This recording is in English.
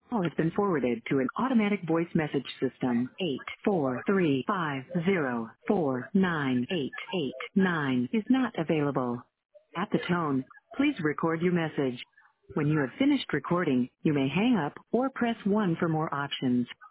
Call has been forwarded to an automatic voice message system. 84350498889 is not available. At the tone, please record your message. When you have finished recording, you may hang up or press 1 for more options.